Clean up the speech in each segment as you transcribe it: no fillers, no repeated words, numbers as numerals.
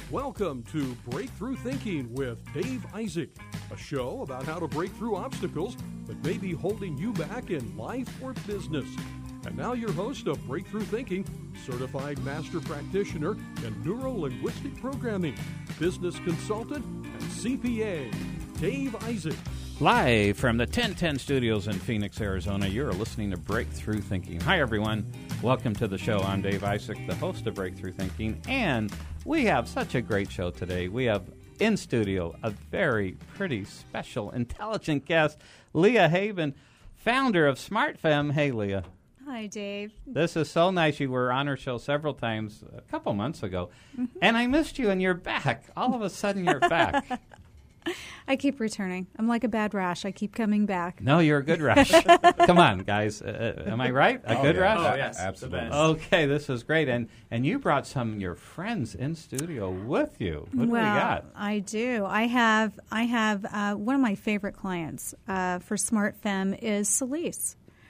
Welcome to Breakthrough Thinking with Dave Isaac, a show about how to break through obstacles that may be holding you back in life or business. And now your host of Breakthrough Thinking, certified master practitioner in neuro-linguistic programming, business consultant, and CPA, Dave Isaac. Live from the 1010 Studios in Phoenix, Arizona, you're listening to Breakthrough Thinking. Hi, everyone. Welcome to the show. I'm Dave Isaac, the host of Breakthrough Thinking, and we have such a great show today. We have in studio a very pretty, special, intelligent guest, Leah Haven, founder of SmartFem. Hey, Leah. Hi, Dave. This is so nice. You were on our show several times a couple months ago, and I missed you, and you're back. All of a sudden, you're back. I keep returning. I'm like a bad rash. I keep coming back. No, you're a good rash. Come on, guys. Am I right? A good rash? Oh, yes. Absolutely. Okay, this is great. And you brought some of your friends in studio with you. What do we got? I do. I have one of my favorite clients for SmartFem is Celise.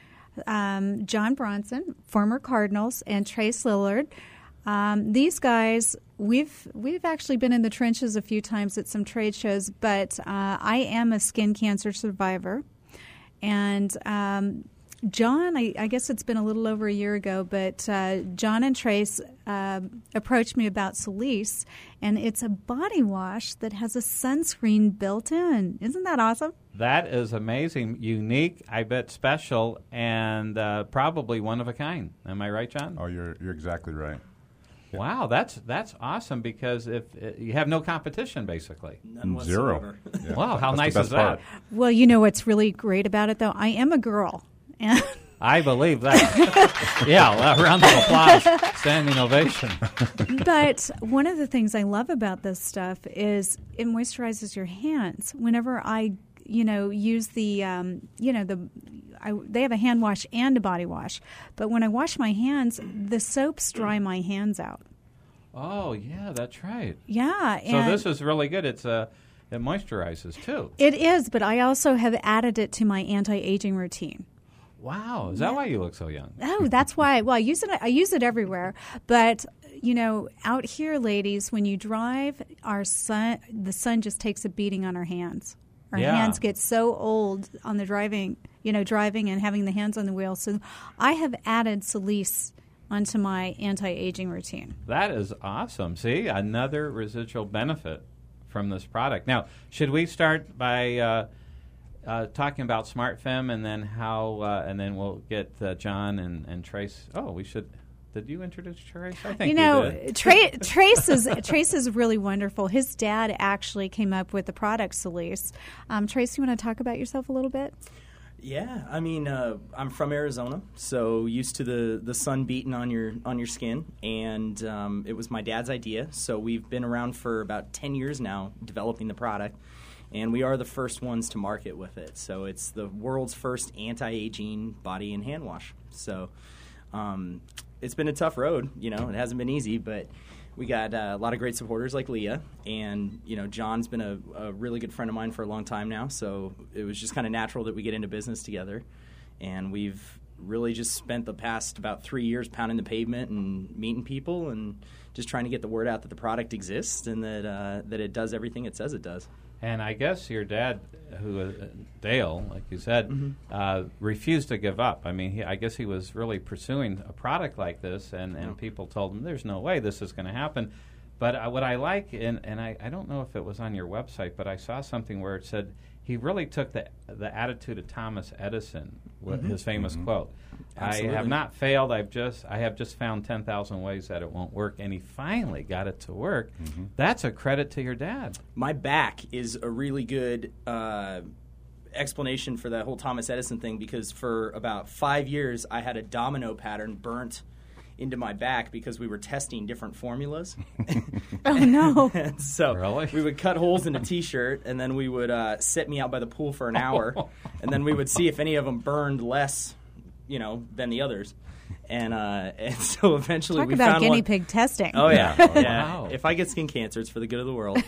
John Bronson, former Cardinals, and Trace Lillard. These guys, we've actually been in the trenches a few times at some trade shows, but I am a skin cancer survivor. And John, I guess it's been a little over a year ago, but John and Trace approached me about Celise, and it's a body wash that has a sunscreen built in. Isn't that awesome? That is amazing, unique, I bet special, and probably one of a kind. Am I right, John? Oh, you're exactly right. Wow, that's awesome because if you have no competition, basically. None whatsoever. Zero. Yeah. Wow, how That's nice the is best part. that? Well, you know what's really great about it, though? I am a girl. And I believe that. Yeah, a round of applause, standing ovation. But one of the things I love about this stuff is it moisturizes your hands. Whenever I, use the, they have a hand wash and a body wash. But when I wash my hands, the soaps dry my hands out. Oh, yeah, that's right. Yeah. So this is really good. It moisturizes, too. It is, but I also have added it to my anti-aging routine. Wow. Is that why you look so young? Oh, that's why. Well, I use it everywhere. But, out here, ladies, when you drive, the sun just takes a beating on our hands. Our hands get so old on the driving and having the hands on the wheel. So I have added Celise onto my anti-aging routine. That is awesome. See, another residual benefit from this product. Now, should we start by talking about SmartFem and then how, and then we'll get John and Trace. Oh, we should. Did you introduce Trace? I think you did. Trace is really wonderful. His dad actually came up with the product, Celise. Trace, you want to talk about yourself a little bit? Yeah, I mean, I'm from Arizona, so used to the sun beating on your skin, and it was my dad's idea. So we've been around for about 10 years now developing the product, and we are the first ones to market with it. So it's the world's first anti-aging body and hand wash. So it's been a tough road, it hasn't been easy, but we got a lot of great supporters like Leah, and John's been a really good friend of mine for a long time now, so it was just kind of natural that we get into business together, and we've really just spent the past about 3 years pounding the pavement and meeting people and just trying to get the word out that the product exists and that it does everything it says it does. And I guess your dad, Dale, like you said, refused to give up. I mean, I guess he was really pursuing a product like this, and people told him, there's no way this is going to happen. But what I like, and I don't know if it was on your website, but I saw something where it said he really took the attitude of Thomas Edison, his famous quote. Absolutely. I have not failed. I have just found 10,000 ways that it won't work, and he finally got it to work. That's a credit to your dad. My back is a really good explanation for that whole Thomas Edison thing, because for about 5 years I had a domino pattern burnt into my back because we were testing different formulas. Oh, no. And so Really? we would cut holes in a T-shirt, and then we would set me out by the pool for an hour, and then we would see if any of them burned less, than the others. And so eventually Talk we about found guinea one. pig testing. Oh, yeah. Yeah. Wow. If I get skin cancer, it's for the good of the world.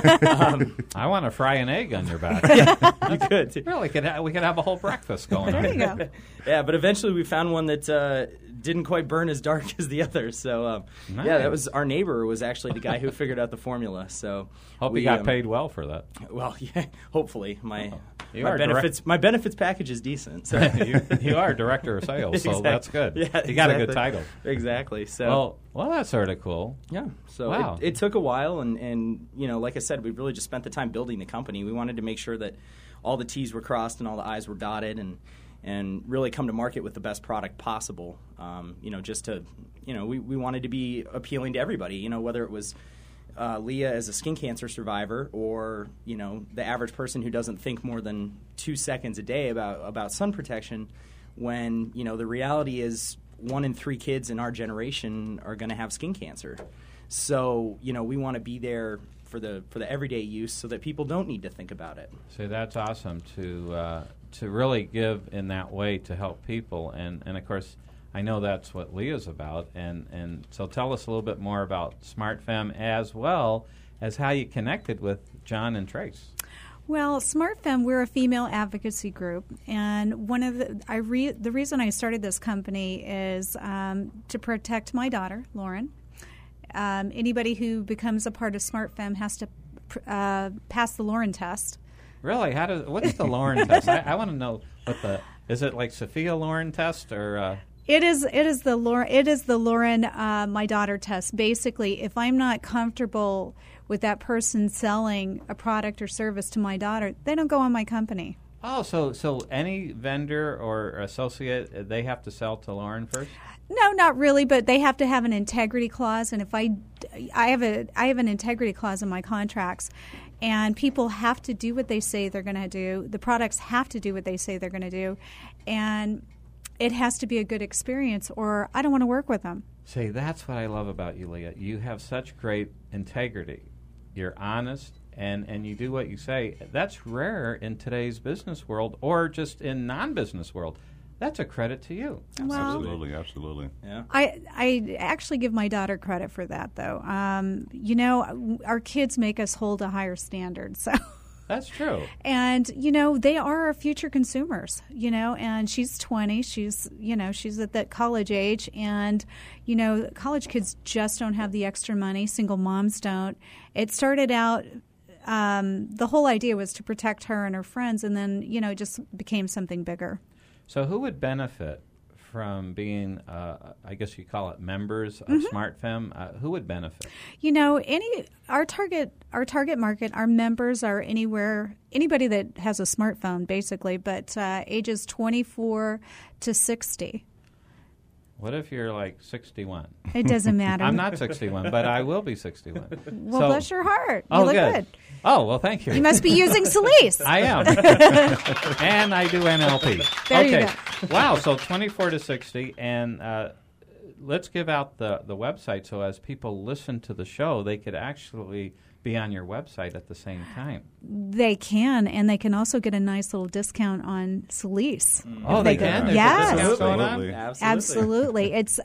I want to fry an egg on your back. You could. Really, we could have a whole breakfast going on. There you go. Yeah, but eventually we found one that didn't quite burn as dark as the others. So Nice. yeah, that was our neighbor was actually the guy who figured out the formula. So Hope you got paid well for that. Well, yeah, hopefully my are my benefits package is decent. So. you are director of sales, so Exactly. that's good. Yeah, you got a good exactly. title. Exactly. So Well, that's sort of cool. yeah. So Wow. it took a while, and like I said, we really just spent the time building the company. We wanted to make sure that all the T's were crossed and all the I's were dotted, and really come to market with the best product possible. Just to we wanted to be appealing to everybody. Whether it was Leah as a skin cancer survivor, or the average person who doesn't think more than 2 seconds a day about sun protection, when the reality is 1 in 3 kids in our generation are going to have skin cancer. So we want to be there for the everyday use, so that people don't need to think about it. So that's awesome to really give in that way to help people, and of course I know that's what Leah's about, and so tell us a little bit more about SmartFem, as well as how you connected with John and Trace. Well, SmartFem, we're a female advocacy group, and one of the reason I started this company is to protect my daughter, Lauren. Anybody who becomes a part of SmartFem has to pass the Lauren test. Really? What is the Lauren test? I want to know is it like Sophia Loren test, or? It is the Lauren my daughter test. Basically, if I'm not comfortable with that person selling a product or service to my daughter, they don't go on my company. Oh, so any vendor or associate, they have to sell to Lauren first? No, not really, but they have to have an integrity clause, and if I have an integrity clause in my contracts, and people have to do what they say they're going to do. The products have to do what they say they're going to do, and it has to be a good experience, or I don't want to work with them. See, that's what I love about you, Leah. You have such great integrity. You're honest, and you do what you say. That's rare in today's business world, or just in non-business world. That's a credit to you. Well, Absolutely. Yeah. I actually give my daughter credit for that, though. Our kids make us hold a higher standard, so. That's true. And, they are our future consumers, and she's 20. She's at that college age. And, college kids just don't have the extra money. Single moms don't. It started out, the whole idea was to protect her and her friends. And then, it just became something bigger. So who would benefit from being, I guess you call it members of SmartFem? Who would benefit? Our target market, our members are anybody that has a smartphone, basically, but ages 24 to 60. What if you're like 61? It doesn't matter. I'm not 61, but I will be 61. Well, bless your heart. You Oh, look good. Oh, well, thank you. You must be using Solis. I am. And I do NLP. There you go. Wow, so 24 to 60. And let's give out the website, so as people listen to the show, they could actually be on your website at the same time. They can, and they can also get a nice little discount on Solis. Oh, they can? Yes. There's a discount going on? Absolutely. It's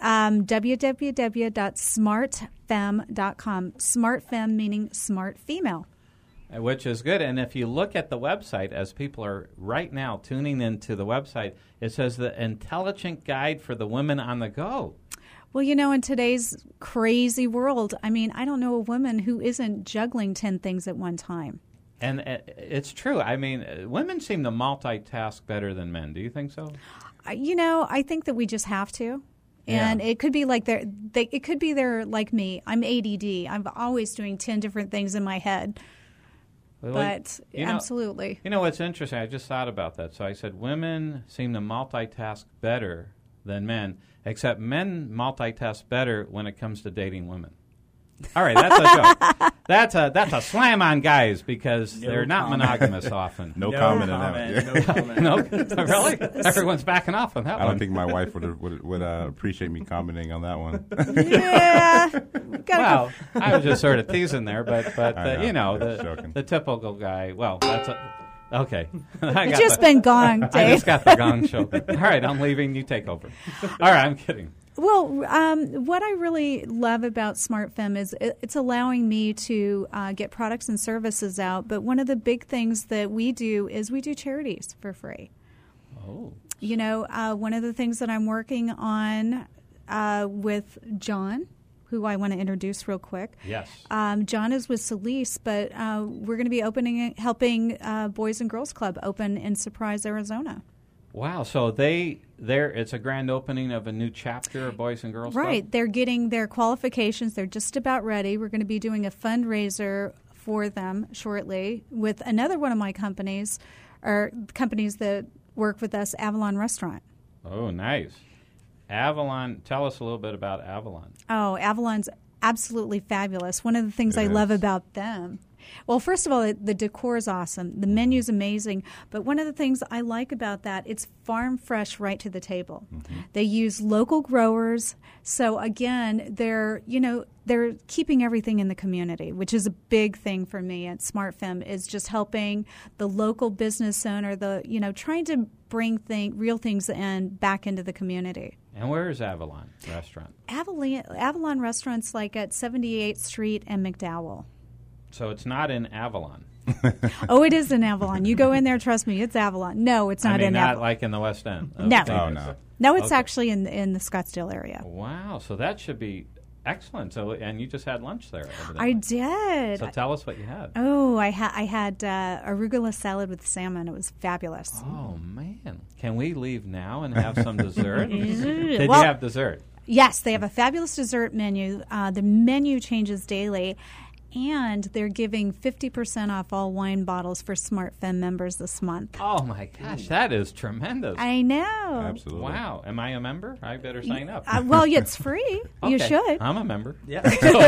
www.smartfem.com. SmartFem meaning smart female. Which is good. And if you look at the website, as people are right now tuning into the website, it says the intelligent guide for the women on the go. Well, in today's crazy world, I don't know a woman who isn't juggling 10 things at one time. And it's true. Women seem to multitask better than men. Do you think so? I think that we just have to. And it could be like they're like me. I'm ADD. I'm always doing 10 different things in my head. Well, but absolutely. What's interesting? I just thought about that. So I said women seem to multitask better than men, except men multitask better when it comes to dating women. All right, that's a joke. That's a slam on guys, because they're not monogamous often. No comment on that. No, really? Everyone's backing off on that one. I don't think my wife would appreciate me commenting on that one. Yeah. Well, I was just sort of teasing there, but joking. the typical guy. Well, that's okay. It's just been gong, Dave. I just got the gong show. All right, I'm leaving. You take over. All right, I'm kidding. Well, what I really love about SmartFem is it's allowing me to get products and services out. But one of the big things that we do is we do charities for free. Oh. One of the things that I'm working on with John, who I want to introduce real quick. Yes. John is with Solis, but we're going to be helping Boys and Girls Club open in Surprise, Arizona. Wow. So it's a grand opening of a new chapter of Boys and Girls Club? Right. They're getting their qualifications. They're just about ready. We're going to be doing a fundraiser for them shortly with another one of my companies, or companies that work with us, Avalon Restaurant. Oh, nice. Avalon, tell us a little bit about Avalon. Oh, Avalon's absolutely fabulous. One of the things I love about them, well, first of all, the decor is awesome. The menu's amazing. But one of the things I like about that, it's farm fresh right to the table. Mm-hmm. They use local growers. So again, they're keeping everything in the community, which is a big thing for me at SmartFem, is just helping the local business owner, trying to bring real things back into the community. And where is Avalon Restaurant? Avalon Restaurant's like at 78th Street and McDowell. So it's not in Avalon. Oh, it is in Avalon. You go in there, trust me, it's Avalon. No, it's not in Avalon. Not like in the West End. No. Oh, no. No, it's actually in the Scottsdale area. Wow. So that should be excellent. So, and you just had lunch there, evidently. I did. So tell us what you had. Oh, I had arugula salad with salmon. It was fabulous. Oh, man. Can we leave now and have some dessert? Did you have dessert? Yes, they have a fabulous dessert menu. The menu changes daily. And they're giving 50% off all wine bottles for SmartFem members this month. Oh, my gosh. That is tremendous. I know. Absolutely. Wow. Am I a member? I better sign up. Well, it's free. Okay. You should. I'm a member. Yeah.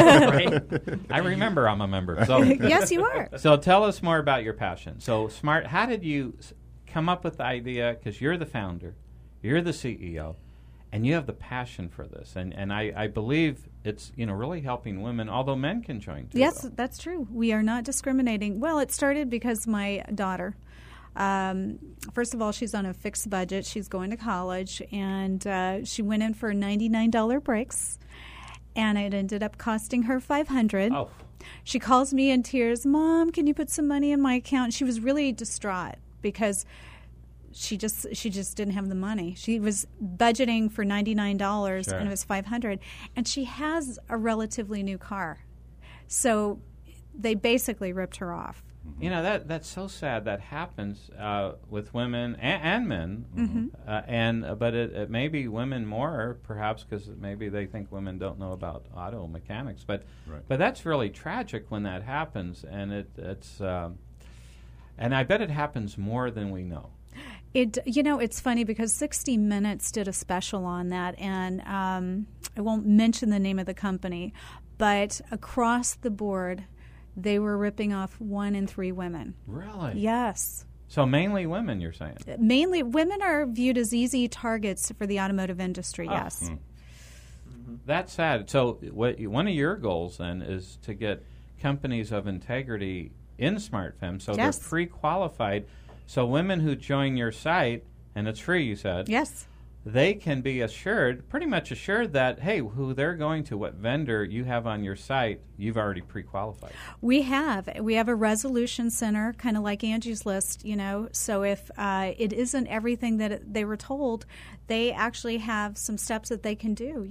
I remember I'm a member. So Yes, you are. So tell us more about your passion. So, how did you come up with the idea? Because you're the founder, you're the CEO, and you have the passion for this. And I believe it's really helping women, although men can join too. Yes, though. that's true. We are not discriminating. Well, it started because my daughter, first of all, she's on a fixed budget. She's going to college, and she went in for $99 breaks, and it ended up costing her $500. Oh. She calls me in tears, "Mom, can you put some money in my account?" She was really distraught because she just didn't have the money. She was budgeting for $99 Sure. and it was $500, and she has a relatively new car. So they basically ripped her off. That's so sad. That happens with women and men, but it may be women more, perhaps, because maybe they think women don't know about auto mechanics. But that's really tragic when that happens, and it's and I bet it happens more than we know. It's funny because 60 Minutes did a special on that, and I won't mention the name of the company, but across the board, they were ripping off 1 in 3 women. Really? Yes. So mainly women, you're saying? Mainly, women are viewed as easy targets for the automotive industry, yes. That's sad. So one of your goals, then, is to get companies of integrity in SmartFem, so Yes. they're pre-qualified. So women who join your site, and it's free, you said. Yes. They can be pretty much assured that, hey, who they're going to, what vendor you have on your site, you've already pre-qualified. We have a resolution center, kind of like Angie's List, So if it isn't everything that they were told, they actually have some steps that they can do,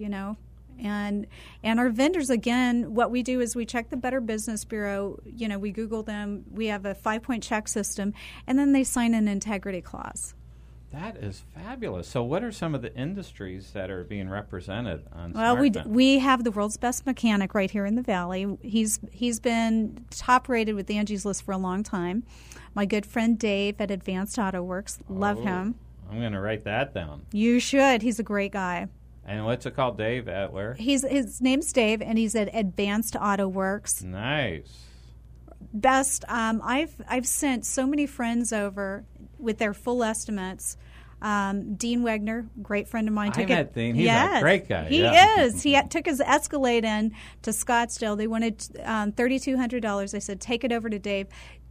And our vendors, again, what we do is we check the Better Business Bureau. We Google them. We have a 5-point check system, and then they sign an integrity clause. That is fabulous. So what are some of the industries that are being represented on Well, SmartFem? we have the world's best mechanic right here in the Valley. He's been top rated with Angie's List for a long time. My good friend Dave at Advanced Auto Works. Love him. I'm going to write that down. You should. He's a great guy. And what's it called, Dave? At where? His name's Dave, and he's at Advanced Auto Works. Nice. Best. I've sent so many friends over with their full estimates. Dean Wegner, great friend of mine. I met Dean. He's a great guy. He is. He took his Escalade in to Scottsdale. They wanted $3,200. I said, take it over to Dave.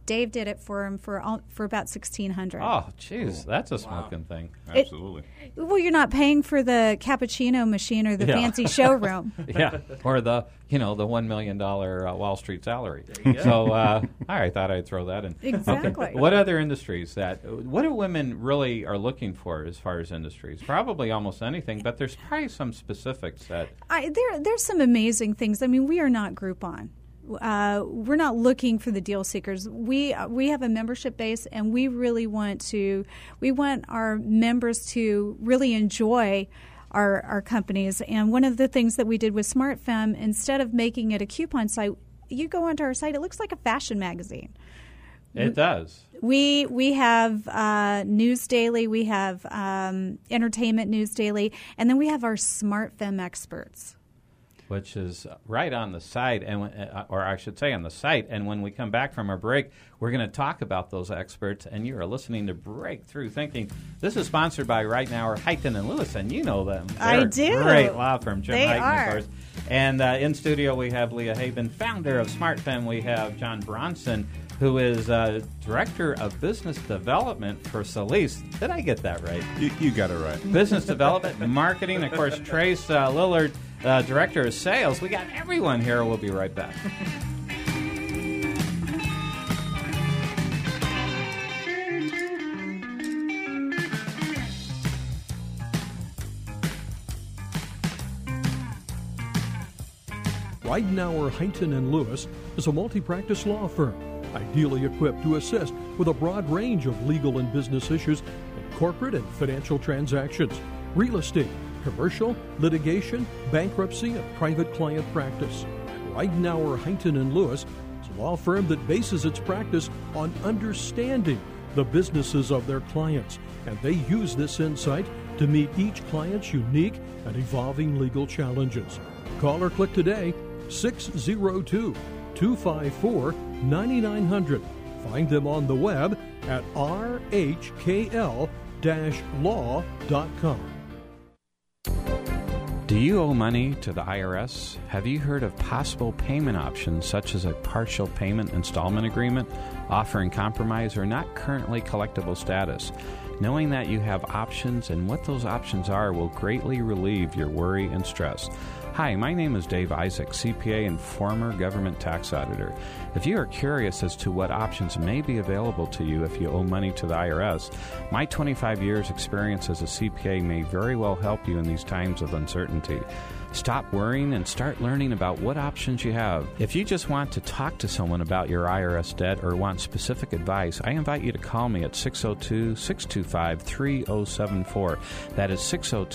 Dave did it for him for about $1,600. Oh, jeez, that's a smoking thing. Absolutely. Well, you're not paying for the cappuccino machine or the fancy showroom. Yeah, or the the $1 million Wall Street salary. So I thought I'd throw that in. Exactly. Okay. What other industries what do women really are looking for as far as industries? Probably almost anything, but there's probably some specifics that. There's some amazing things. I mean, we are not Groupon. We're not looking for the deal seekers. We have a membership base, and we really want our members to really enjoy our companies. And one of the things that we did with SmartFem, instead of making it a coupon site, you go onto our site, it looks like a fashion magazine. It does. We have News Daily, we have Entertainment News Daily, and then we have our SmartFem experts, which is right on the site, or I should say on the site. And when we come back from our break, we're going to talk about those experts, and you are listening to Breakthrough Thinking. This is sponsored by Right Now, Heighton & Lewis, and you know them. They're I do. A great law firm, Jim They Heighton, are. of course. And in studio, we have Leah Haven, founder of SmartFem. We have John Bronson, who is Director of Business Development for Solis. Did I get that right? You got it right. Business Development and Marketing. Of course, Trace Lillard, Director of Sales. We got everyone here. We'll be right back. Ridenour, Heighton & Lewis is a multi-practice law firm, ideally equipped to assist with a broad range of legal and business issues in corporate and financial transactions, real estate, commercial, litigation, bankruptcy, and private client practice. Ridenour, Heighton & Lewis is a law firm that bases its practice on understanding the businesses of their clients, and they use this insight to meet each client's unique and evolving legal challenges. Call or click today, 602-254-9900. Find them on the web at rhkl-law.com. Do you owe money to the IRS? Have you heard of possible payment options such as a partial payment installment agreement, offering compromise or not currently collectible status? Knowing that you have options and what those options are will greatly relieve your worry and stress. Hi, my name is Dave Isaac, CPA and former government tax auditor. If you are curious as to what options may be available to you if you owe money to the IRS, my 25 years experience as a CPA may very well help you in these times of uncertainty. Stop worrying and start learning about what options you have. If you just want to talk to someone about your IRS debt or want specific advice, I invite you to call me at 602-625-3074. That is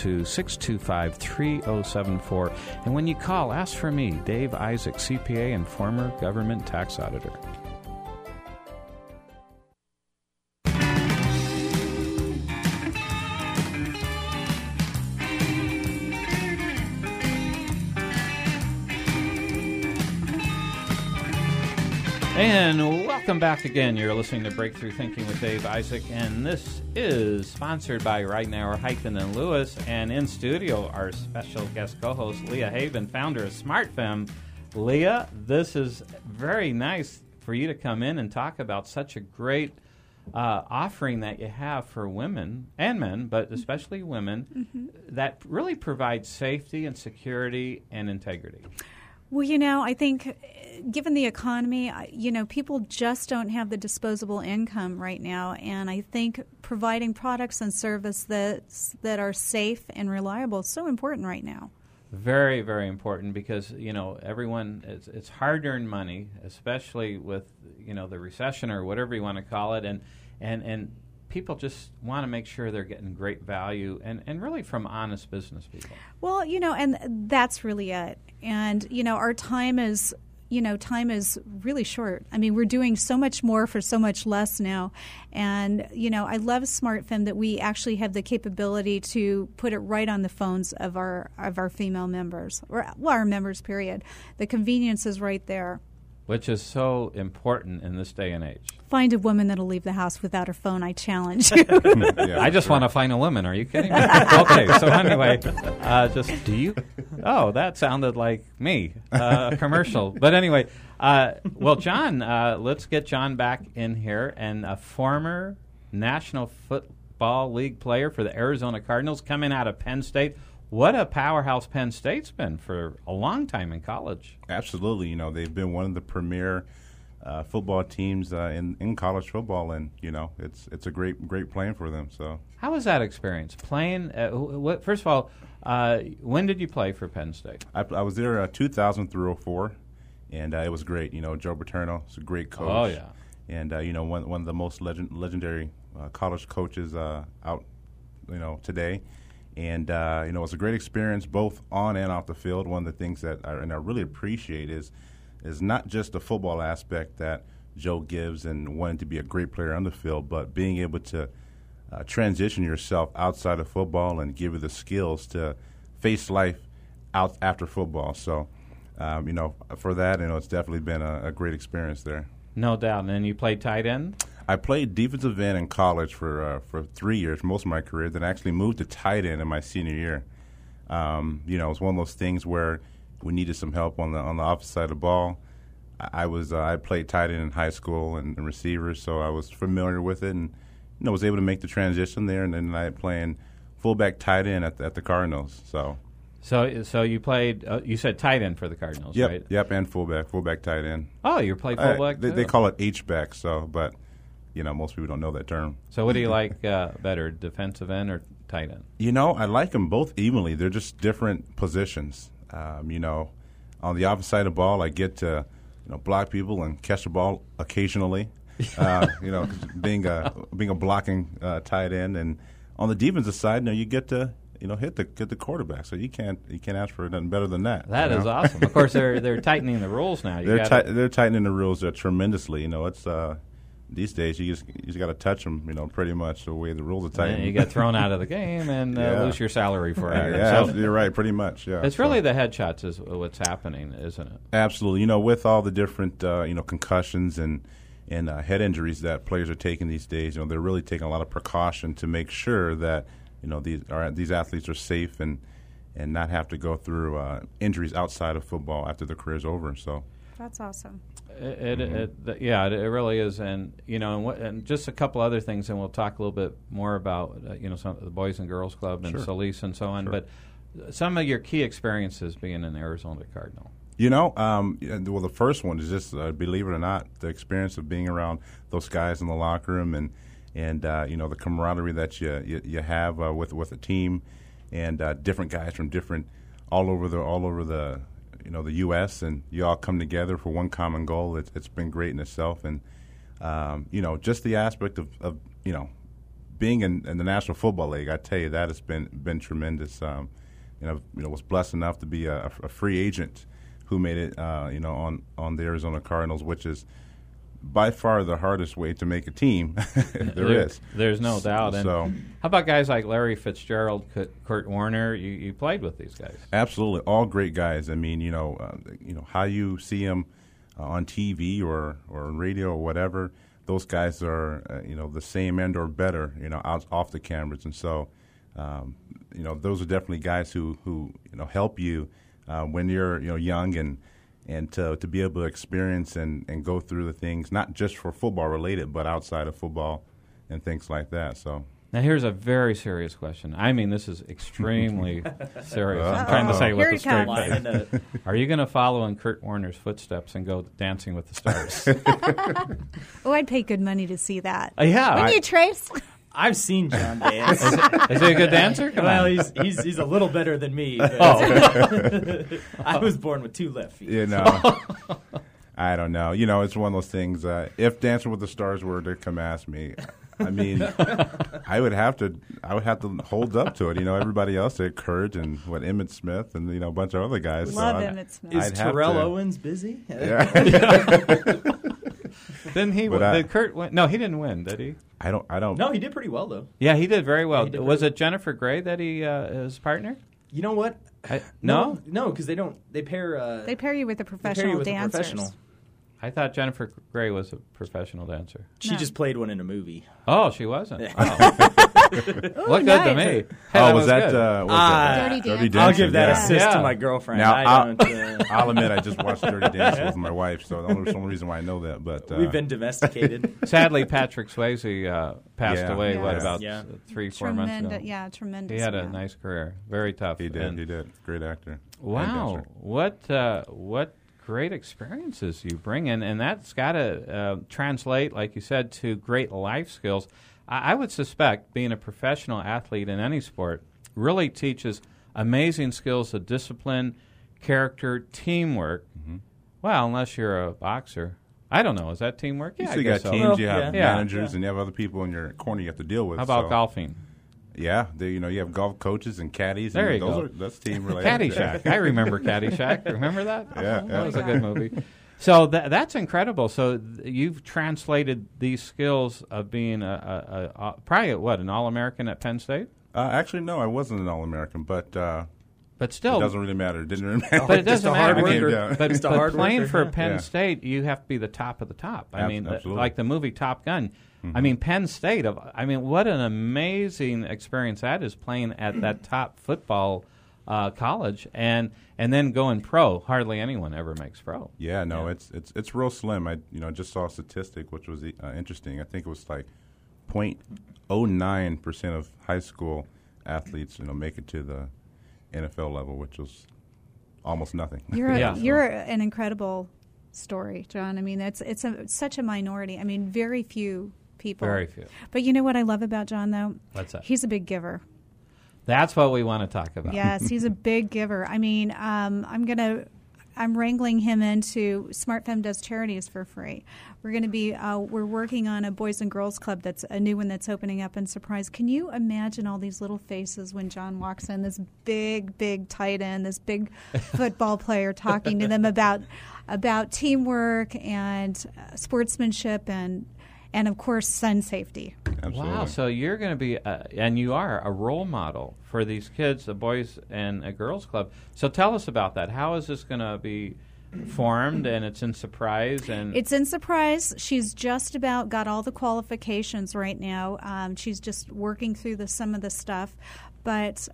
602-625-3074. And when you call, ask for me, Dave Isaac, CPA and former government tax auditor. And welcome back again. You're listening to Breakthrough Thinking with Dave Isaac, and this is sponsored by Ridenour, Heighton & Lewis. And in studio, our special guest co-host, Leah Haven, founder of SmartFem. Leah, this is very nice for you to come in and talk about such a great offering that you have for women and men, but especially women, that really provides safety and security and integrity. Well, I think given the economy, people just don't have the disposable income right now. And I think providing products and services that are safe and reliable is so important right now. Very, very important because, everyone, it's hard-earned money, especially with, the recession or whatever you want to call it. And people just want to make sure they're getting great value and really from honest business people. Well, and that's really it. And, our time is really short. I mean, we're doing so much more for so much less now. And, I love SmartFem that we actually have the capability to put it right on the phones of our female members, or our members, period. The convenience is right there. which is so important in this day and age. Find a woman that'll leave the house without her phone. I challenge you. Yeah, I just sure. want to find a woman. Are you kidding me? Okay, so anyway, do you? Oh, that sounded like me, a commercial. But anyway, well, John, let's get John back in here, and a former National Football League player for the Arizona Cardinals coming out of Penn State. What a powerhouse Penn State's been for a long time in college. Absolutely. They've been one of the premier football teams in college football, and it's a great playing for them. So, how was that experience playing? First of all, when did you play for Penn State? I was there 2000 through 04, and it was great. Joe Paterno is a great coach. Oh yeah, and one of the most legendary college coaches out today. And it was a great experience both on and off the field. One of the things that I really appreciate is not just the football aspect that Joe gives and wanting to be a great player on the field, but being able to transition yourself outside of football and give you the skills to face life out after football. So, for that, it's definitely been a great experience there. No doubt. And then you played tight end? I played defensive end in college for 3 years, most of my career, then actually moved to tight end in my senior year. It was one of those things where we needed some help on the offensive side of the ball. I played tight end in high school and receivers, so I was familiar with it, and was able to make the transition there. And then I playing fullback tight end at the Cardinals. So you played. You said tight end for the Cardinals, yep, right? Yep, and fullback tight end. Oh, you played fullback. They call it H-back, but most people don't know that term. So what do you like better, defensive end or tight end? I like them both evenly. They're just different positions. On the opposite side of the ball, I get to block people and catch the ball occasionally. Being a blocking tight end, and on the defensive side, you get to hit the quarterback. So you can't ask for nothing better than that. That is awesome. Of course, they're tightening the rules now. They're tightening the rules tremendously. It's these days you just got to touch them. Pretty much the way the rules are tightened. You get thrown out of the game and lose your salary for it. Yeah, you're right. Pretty much. Yeah. It's really the headshots is what's happening, isn't it? Absolutely. With all the different concussions and head injuries that players are taking these days, they're really taking a lot of precaution to make sure that these athletes are safe and not have to go through injuries outside of football after their career's over. So That's awesome. It really is, and and just a couple other things, and we'll talk a little bit more about some of the Boys and Girls Club and Solis and so on. Sure. But some of your key experiences being an Arizona Cardinal. Well, the first one is just, believe it or not, the experience of being around those guys in the locker room and the camaraderie that you have with a team, and different guys from all over the the U.S., and you all come together for one common goal. It's been great in itself, and just the aspect of being in the National Football League. I tell you, that has been tremendous. Was blessed enough to be a free agent who made it, on the Arizona Cardinals, which is by far the hardest way to make a team there is. There's no doubt. And so, how about guys like Larry Fitzgerald, Kurt Warner? You played with these guys. Absolutely, all great guys. I mean, how you see them on TV or on radio or whatever. Those guys are, the same and or better, off the cameras. And so, those are definitely guys who help you when you're young and to be able to experience and go through the things, not just for football related, but outside of football and things like that. So now here's a very serious question. I mean, this is extremely serious. I'm trying to say it with a straight face. Are you going to follow in Kurt Warner's footsteps and go Dancing with the Stars? Oh, I'd pay good money to see that. Yeah. Wouldn't you, Trace? I've seen John dance. Is he a good dancer? Come well, on. he's a little better than me. But I was born with 2 left feet. I don't know. It's one of those things. If Dancing with the Stars were to come ask me, I mean, I would have to hold up to it. Everybody else did, Kurt and Emmitt Smith and a bunch of other guys. Love Emmitt Smith. Is Terrell Owens busy? Yeah. Didn't he? Did Kurt win? No, he didn't win, did he? I don't. No, he did pretty well though. Yeah, he did very well. Was it Jennifer Grey that he his partner? You know what? No, because they don't. They pair. They pair you with the professional dancers. I thought Jennifer Grey was a professional dancer. She just played one in a movie. Oh, she wasn't. Oh. Looked good to me. Hey, was that Dirty Dancing. I'll give that yeah. assist to my girlfriend. Now, I don't. I'll admit I just watched Dirty Dancing with my wife, so the only reason why I know that. But We've been domesticated. Sadly, Patrick Swayze passed Yeah. away, Yes. about Yeah. 3-4 months ago. Yeah, tremendous. He had a man. nice career. Very tough. he did. And He did. Great actor. and Wow. dancer. What great experiences you bring in, and that's got to translate, like you said, to great life skills. I would suspect being a professional athlete in any sport really teaches amazing skills of discipline, character, teamwork. Mm-hmm. Well, unless you're a boxer. I don't know. Is that teamwork? Yeah, So I you guess got so. teams, Well, you have yeah. managers, and you have other people in your corner you have to deal with. How about so, golfing? Yeah, you have golf coaches and caddies. There and you go. That's team related. Caddyshack. I remember Caddyshack. Remember that? Yeah, That was a good movie. So that's incredible. So you've translated these skills of being probably an All-American at Penn State? Actually, no, I wasn't an All-American, but But still, it doesn't really matter. It didn't really matter. but it Just doesn't a hard matter. worker. But, Just a but hard playing worker. for Penn Yeah. State, you have to be the top of the top. I mean, Absolutely. like the movie Top Gun. I mean, Penn State. What an amazing experience that is, playing at that top football college and then going pro. Hardly anyone ever makes pro. Yeah, no, it's real slim. I just saw a statistic which was interesting. I think it was like 0.09% of high school athletes make it to the NFL level, which was almost nothing. You're an incredible story, John. I mean, it's such a minority. I mean, very few people. Very few. But you know what I love about John, though? What's that? He's a big giver. That's what we want to talk about. Yes, he's a big giver. I mean, I'm wrangling him into SmartFem does charities for free. We're going to be we're working on a Boys and Girls Club that's a new one that's opening up in Surprise. Can you imagine all these little faces when John walks in? This big tight end, this big football player talking to them about teamwork and sportsmanship and of course sun safety. Absolutely. Wow, so you're going to be, and you are, a role model for these kids, the Boys and a Girls Club. So tell us about that. How is this going to be formed, and it's in Surprise? And It's in Surprise. She's just about got all the qualifications right now. She's just working through some of the stuff, but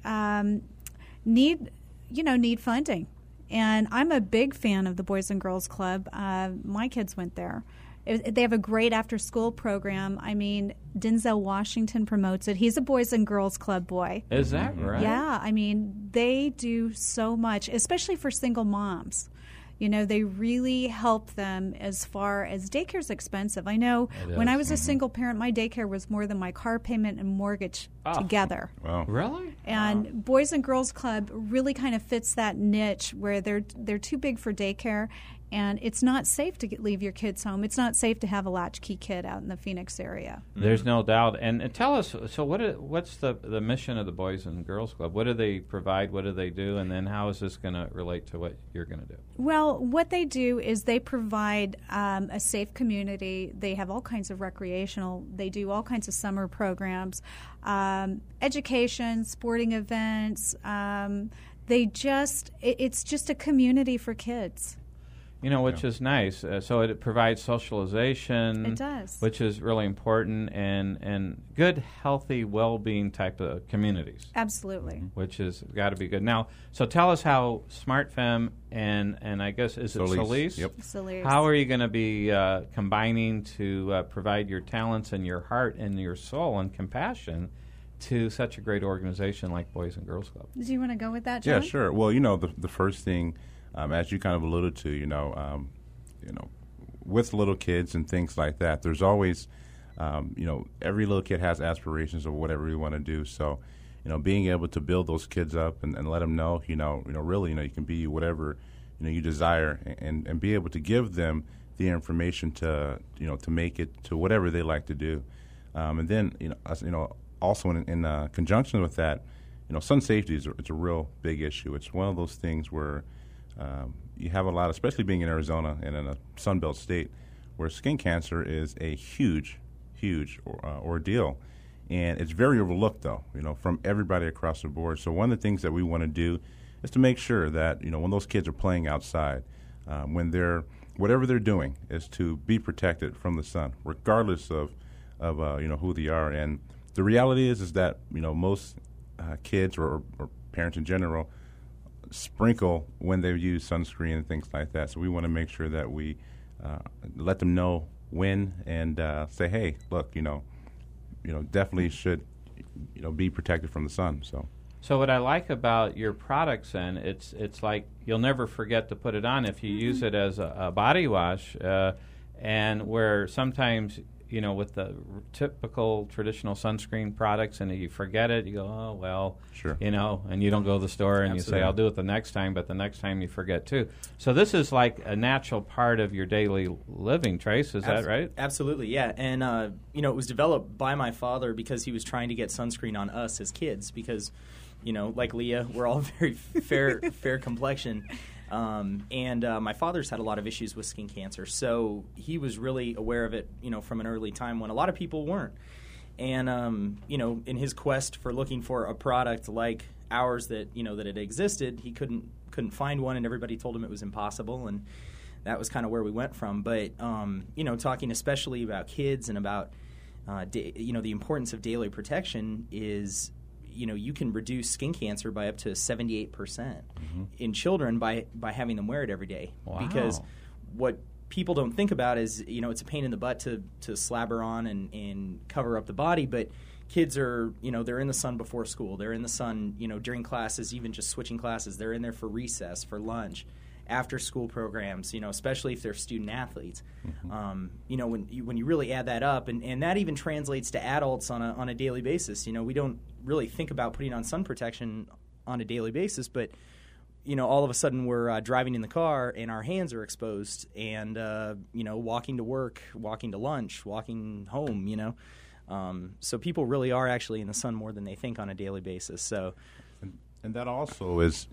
need funding. And I'm a big fan of the Boys and Girls Club. My kids went there. They have a great after-school program. I mean, Denzel Washington promotes it. He's a Boys and Girls Club boy. is that right? Yeah, I mean, they do so much, especially for single moms. You know, they really help them as far as daycare's expensive. I know when I was a single parent, my daycare was more than my car payment and mortgage together. Wow. Really? And Boys and Girls Club really kind of fits that niche where they're too big for daycare, and it's not safe to leave your kids home. It's not safe to have a latchkey kid out in the Phoenix area. There's no doubt. And tell us, so what's the mission of the Boys and Girls Club? What do they provide? What do they do? And then how is this going to relate to what you're going to do? Well, what they do is they provide a safe community. They have all kinds of recreational. They do all kinds of summer programs, education, sporting events. It's just a community for kids. Which is nice. So it provides socialization. It does. Which is really important, and good, healthy, well-being type of communities. Absolutely. Which has got to be good. Now, so tell us how SmartFem and I guess, is it Solis? Yep. Solis. How are you going to be combining to provide your talents and your heart and your soul and compassion to such a great organization like Boys and Girls Club? Do you want to go with that, John? Yeah, sure. Well, the first thing, as you kind of alluded to, with little kids and things like that, there's always, every little kid has aspirations of whatever we want to do. So, being able to build those kids up and let them know, really, you can be whatever, you desire, and be able to give them the information to make it to whatever they like to do. And then, also in conjunction with that, sun safety is a real big issue. It's one of those things where you have a lot, especially being in Arizona and in a Sunbelt state, where skin cancer is a huge ordeal. And it's very overlooked, though, from everybody across the board. So one of the things that we want to do is to make sure that, when those kids are playing outside, when they're whatever they're doing is to be protected from the sun, regardless of who they are. And the reality is that most kids or parents in general sprinkle when they use sunscreen and things like that. So we want to make sure that we let them know when and say, hey, look, definitely should be protected from the sun. So what I like about your products, then, it's like you'll never forget to put it on if you use it as a body wash, and where sometimes with the typical traditional sunscreen products, and you forget it, you go, oh well, sure, and you don't go to the store and Absolutely. you say I'll do it the next time, but the next time you forget too. So this is like a natural part of your daily living, Trace. Is that right? Absolutely, yeah. And it was developed by my father because he was trying to get sunscreen on us as kids because, like Leah, we're all very fair complexion. And my father's had a lot of issues with skin cancer, so he was really aware of it, from an early time when a lot of people weren't. And in his quest for looking for a product like ours that it existed, he couldn't find one, and everybody told him it was impossible, and that was kind of where we went from. But talking especially about kids and about the importance of daily protection is. You can reduce skin cancer by up to 78% in children by having them wear it every day. Wow. Because what people don't think about is, it's a pain in the butt to slabber on and cover up the body, but kids are, they're in the sun before school. They're in the sun, during classes, even just switching classes. They're in there for recess, for lunch, after school programs, especially if they're student athletes. When you really add that up, and that even translates to adults on a daily basis. We don't really think about putting on sun protection on a daily basis, but all of a sudden we're driving in the car and our hands are exposed, and walking to work, walking to lunch, walking home. So people really are actually in the sun more than they think on a daily basis. So, and that also is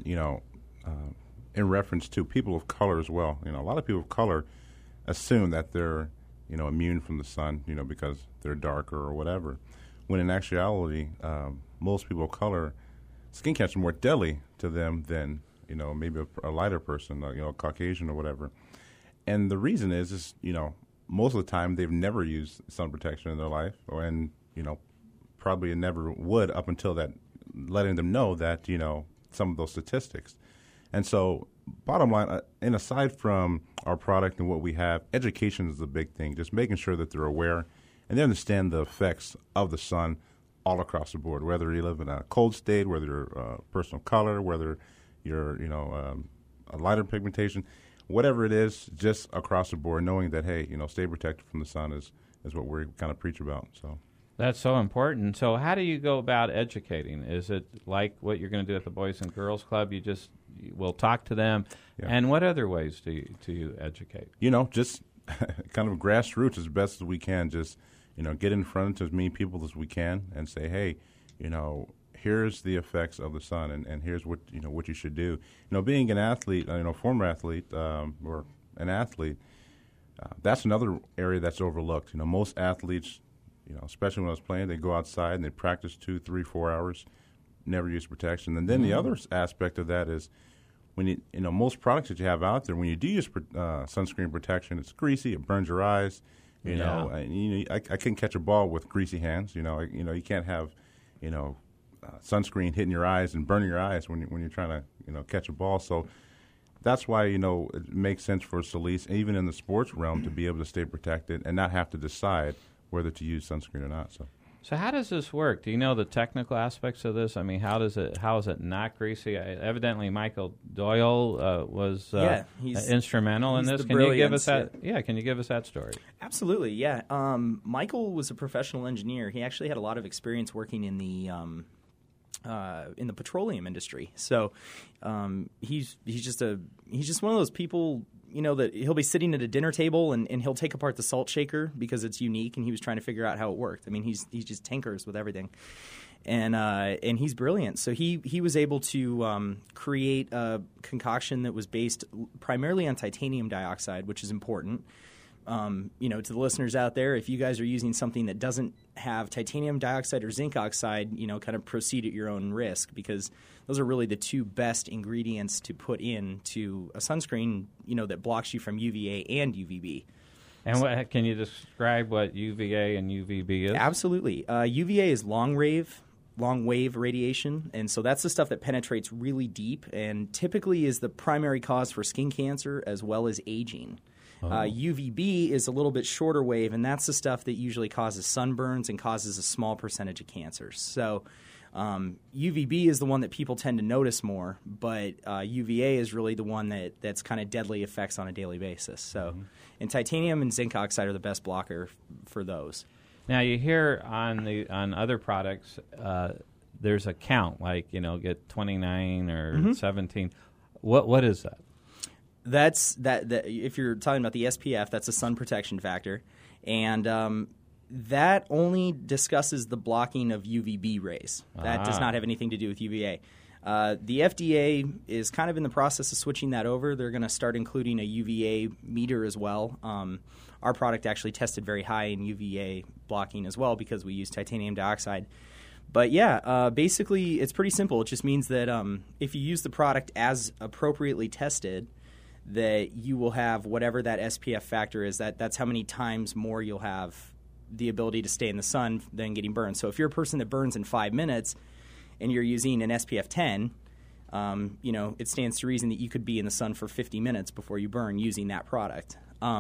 in reference to people of color as well. A lot of people of color assume that they're immune from the sun, because they're darker or whatever. When in actuality, most people of color, skin cancer is more deadly to them than maybe a lighter person, Caucasian or whatever. And the reason is most of the time they've never used sun protection in their life, and probably never would up until that, letting them know that some of those statistics. And so, bottom line, and aside from our product and what we have, education is the big thing. Just making sure that they're aware and they understand the effects of the sun all across the board, whether you live in a cold state, whether you're a person of color, whether you're, a lighter pigmentation, whatever it is, just across the board, knowing that, hey, stay protected from the sun is what we kind of preach about. So. That's so important. So how do you go about educating? Is it like what you're going to do at the Boys and Girls Club? You will talk to them. Yeah. And what other ways do you educate? Just kind of grassroots as best as we can. Just, get in front of as many people as we can and say, hey, here's the effects of the sun, and here's what you should do. Being an athlete, former athlete or an athlete, that's another area that's overlooked. Most athletes, especially when I was playing, they go outside and they practice 2, 3, 4 hours, never use protection. And then the other aspect of that is when most products that you have out there, when you do use sunscreen protection, it's greasy, it burns your eyes. I couldn't catch a ball with greasy hands. You can't have sunscreen hitting your eyes and burning your eyes when you're trying to catch a ball. So that's why it makes sense for Solis, even in the sports realm, to be able to stay protected and not have to decide whether to use sunscreen or not. So how does this work? Do you know the technical aspects of this? I mean, how is it not greasy? Evidently, Michael Doyle was instrumental in this. Can you give us that? Yeah, can you give us that story? Absolutely. Yeah. Michael was a professional engineer. He actually had a lot of experience working in the petroleum industry. So he's just one of those people. That he'll be sitting at a dinner table and he'll take apart the salt shaker because it's unique, and he was trying to figure out how it worked. I mean, he's just tinkers with everything, and he's brilliant. So he was able to create a concoction that was based primarily on titanium dioxide, which is important. to the listeners out there, if you guys are using something that doesn't have titanium dioxide or zinc oxide, kind of proceed at your own risk, because those are really the two best ingredients to put into a sunscreen, that blocks you from UVA and UVB. And can you describe what UVA and UVB is? Absolutely. UVA is long wave radiation, and so that's the stuff that penetrates really deep and typically is the primary cause for skin cancer as well as aging. UVB is a little bit shorter wave, and that's the stuff that usually causes sunburns and causes a small percentage of cancers. So UVB is the one that people tend to notice more, but UVA is really the one that's kind of deadly effects on a daily basis. So, and titanium and zinc oxide are the best blocker for those. Now you hear on other products, there's a count, like get 29 or 17. What is that? That's that. If you're talking about the SPF, that's a sun protection factor, and that only discusses the blocking of UVB rays. That does not have anything to do with UVA. The FDA is kind of in the process of switching that over. They're going to start including a UVA meter as well. Our product actually tested very high in UVA blocking as well because we use titanium dioxide. But basically it's pretty simple. It just means that if you use the product as appropriately tested, that you will have whatever that SPF factor is. That's how many times more you'll have the ability to stay in the sun than getting burned. So if you're a person that burns in 5 minutes and you're using an SPF 10, it stands to reason that you could be in the sun for 50 minutes before you burn using that product.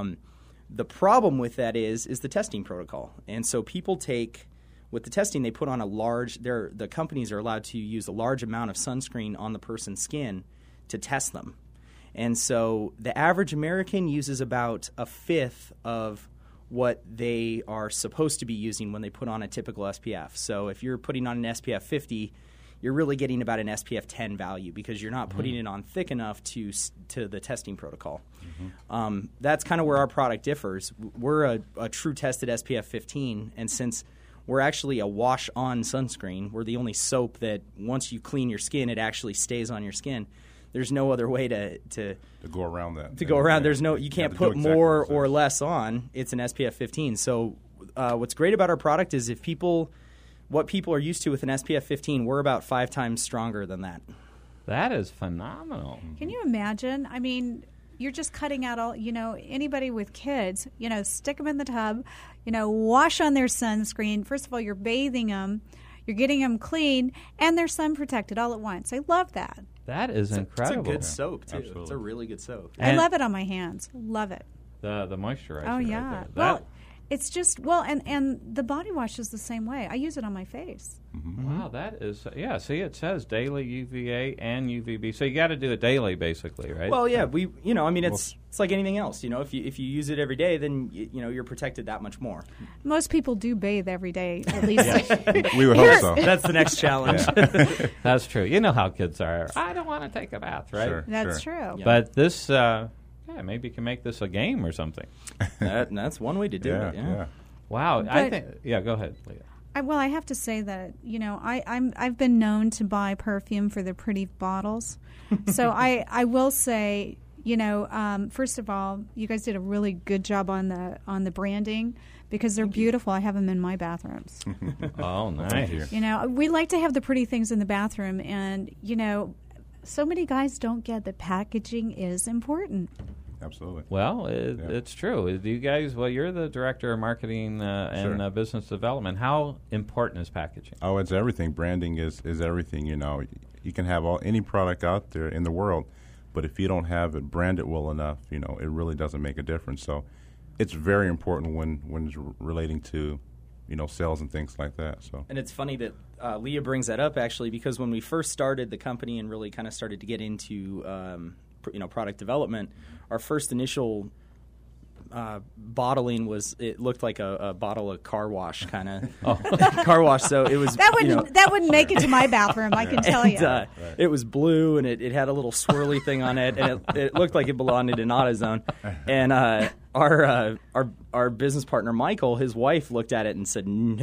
The problem with that is the testing protocol. And so people with the testing, they put on the companies are allowed to use a large amount of sunscreen on the person's skin to test them. And so the average American uses about a fifth of what they are supposed to be using when they put on a typical SPF. So if you're putting on an SPF 50, you're really getting about an SPF 10 value because you're not putting it on thick enough to the testing protocol. That's kind of where our product differs. We're a true tested SPF 15, and since we're actually a wash-on sunscreen, we're the only soap that once you clean your skin, it actually stays on your skin. There's no other way to go around that. To go around, you can't put more or less on. It's an SPF 15. So what's great about our product is what people are used to with an SPF 15, we're about 5 times stronger than that. That is phenomenal. Can you imagine? I mean, you're just cutting out all, anybody with kids, stick them in the tub, wash on their sunscreen. First of all, you're bathing them, you're getting them clean, and they're sun protected all at once. I love that. That is incredible. It's a good soap, too. Absolutely. It's a really good soap. I love it on my hands. Love it. The moisturizer. Oh, yeah. Right there. Well, it's just, and the body wash is the same way. I use it on my face. Wow, that is, see, it says daily UVA and UVB. So you got to do it daily, basically, right? Well, yeah, it's like anything else. If you use it every day, then you're protected that much more. Most people do bathe every day, at least. We would hope so. That's the next challenge. That's true. You know how kids are. I don't want to take a bath, right? Sure, That's true. Yeah. But this, maybe you can make this a game or something. That's one way to do it. Yeah. Wow. But, go ahead, Leah. I have to say that I've been known to buy perfume for the pretty bottles, so I will say first of all, you guys did a really good job on the branding because they're beautiful. I have them in my bathrooms. Oh, nice. We like to have the pretty things in the bathroom, and so many guys don't get that packaging is important. Absolutely. Well, it's true. Do you guys? Well, you're the director of marketing and business development. How important is packaging? Oh, it's everything. Branding is everything. You can have any product out there in the world, but if you don't have it branded well enough, it really doesn't make a difference. So, it's very important when it's relating to, sales and things like that. So, and it's funny that Leah brings that up actually, because when we first started the company and really kind of started to get into product development, our first initial bottling it looked like a bottle of car wash kind of car wash. So it was that wouldn't make it to my bathroom. I can tell you. It was blue and it had a little swirly thing on it, and it looked like it belonged in AutoZone. And our business partner Michael, his wife looked at it and said, "No,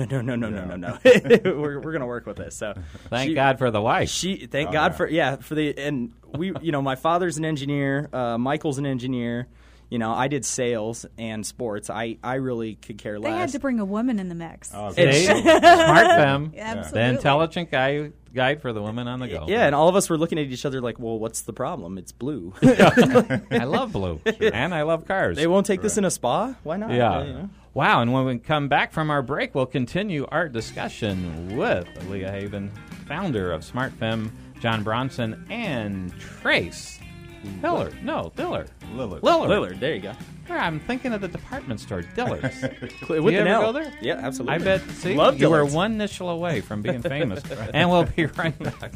we're going to work with this." So thank God for the wife. God for the and we my father's an engineer, Michael's an engineer. I did sales and sports. I really could care less. They had to bring a woman in the mix. Smart Femme, Absolutely. the intelligent guide for the women on the go. Yeah, and all of us were looking at each other like, well, what's the problem? It's blue. I love blue, and I love cars. They won't take this in a spa? Why not? Yeah. Wow, and when we come back from our break, we'll continue our discussion with Leah Haven, founder of Smart Femme, John Bronson, and Trace Dillard. Lillard, there you go. I'm thinking of the department store, Dillard's. With you an ever L. go there? Yeah, absolutely. I bet. See, Love you were Dillard's. one initial away from being famous. And we'll be right back.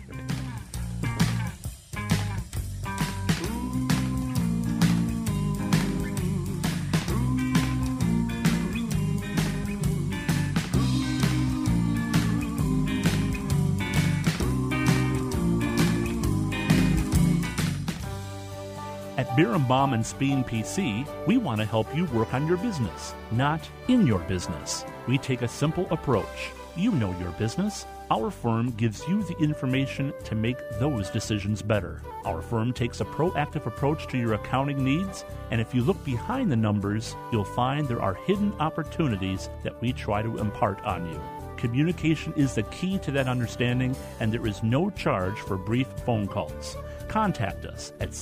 At Birnbaum and Speen PC, we want to help you work on your business, not in your business. We take a simple approach. You know your business. Our firm gives you the information to make those decisions better. Our firm takes a proactive approach to your accounting needs, and if you look behind the numbers, you'll find there are hidden opportunities that we try to impart on you. Communication is the key to that understanding, and there is no charge for brief phone calls. Contact us at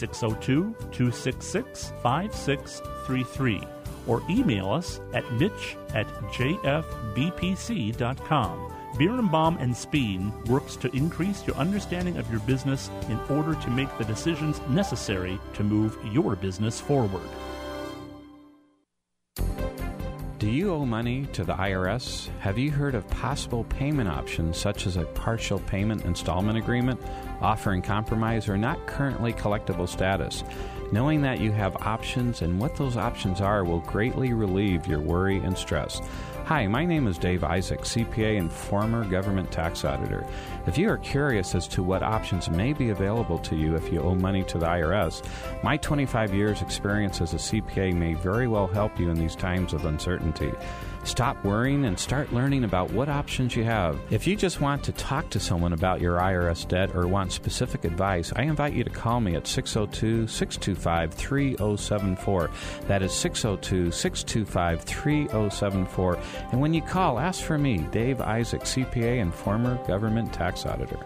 602-266-5633 or email us at mitch@jfbpc.com. Birnbaum and Speen works to increase your understanding of your business in order to make the decisions necessary to move your business forward. Do you owe money to the IRS? Have you heard of possible payment options such as a partial payment installment agreement, offering compromise or not currently collectible status? Knowing that you have options and what those options are will greatly relieve your worry and stress. Hi, my name is Dave Isaac, CPA and former government tax auditor. If you are curious as to what options may be available to you if you owe money to the IRS, my 25 years experience as a CPA may very well help you in these times of uncertainty. Stop worrying and start learning about what options you have. If you just want to talk to someone about your IRS debt or want specific advice, I invite you to call me at 602-625-3074. That is 602-625-3074. And when you call, ask for me, Dave Isaac, CPA and former government tax auditor.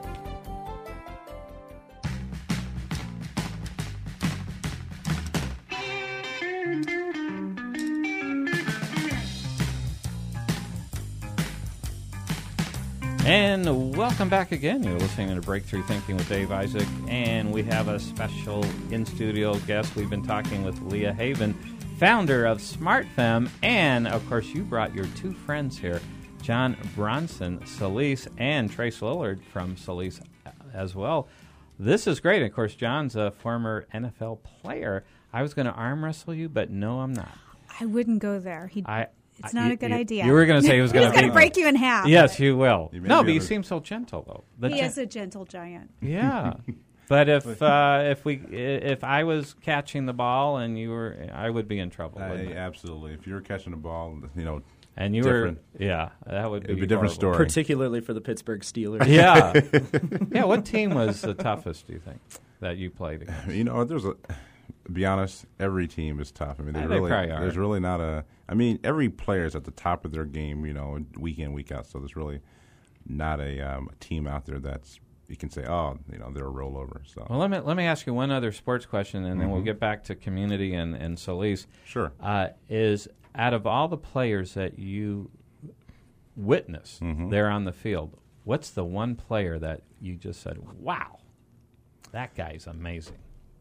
And welcome back again. You're listening to Breakthrough Thinking with Dave Isaac, and we have a special in-studio guest. We've been talking with Leah Haven, founder of Smart Femme, and, of course, you brought your two friends here, John Bronson, Solis, and Trace Lillard from Solis as well. This is great. Of course, John's a former NFL player. I was going to arm wrestle you, but no, I'm not. I wouldn't go there. It's not a good idea. You were going to say he was going to break you in half. Yes, you will. You but you seem so gentle, though. He is a gentle giant. Yeah. But if I was catching the ball and you were, I would be in trouble. Absolutely. If you were catching the ball, and you different. that would be a different story. Particularly for the Pittsburgh Steelers. Yeah. Yeah. What team was the toughest, do you think, that you played against? To be honest, every team is tough. I mean, they probably are. There's really not a. I mean, every player is at the top of their game, week in, week out. So there's really not a team out there that's you can say, they're a rollover. So well, let me ask you one other sports question, and then we'll get back to community and Solis. Sure. Is out of all the players that you witness there on the field, what's the one player that you just said, "Wow, that guy's amazing"?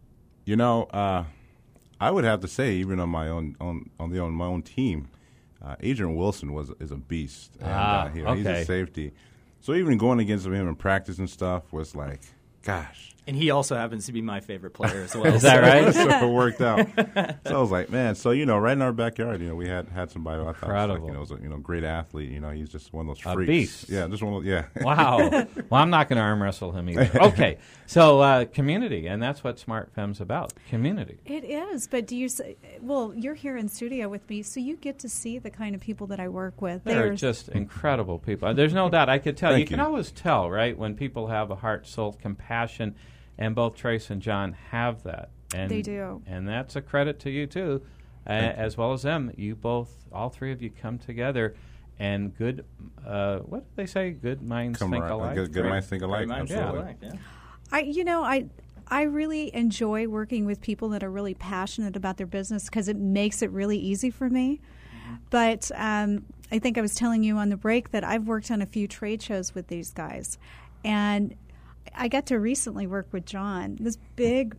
I would have to say, even on my own team, Adrian Wilson is a beast. And, he's a safety. So even going against him in practice and stuff was like, gosh. And he also happens to be my favorite player as well. Is that right? So it worked out. So I was like, man. So right in our backyard, we had somebody. I thought was a great athlete. He's just one of those freaks. A beast. Yeah, just one of those. Yeah. Wow. Well, I'm not going to arm wrestle him either. Okay. So community, and that's what Smart Femme's about. Community. It is, but you're here in studio with me, so you get to see the kind of people that I work with. They're just incredible people. There's no doubt. I could tell. You can you. always tell, right, when people have a heart, soul, compassion. And both Trace and John have that. And, They do. And that's a credit to you, too, as well as them. You both, all three of you come together, and good, what did they say? Good minds think alike? Good minds think alike, Absolutely. absolutely. I really enjoy working with people that are really passionate about their business because it makes it really easy for me. But I think I was telling you on the break that I've worked on a few trade shows with these guys. And I got to recently work with John, this big